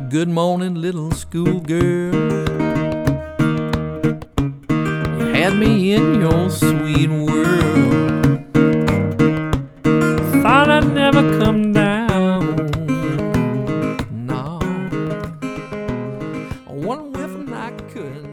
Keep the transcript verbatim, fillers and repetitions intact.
good morning, little schoolgirl. You had me in your sweet world. Thought I'd never come down. No, one whiff and I couldn't.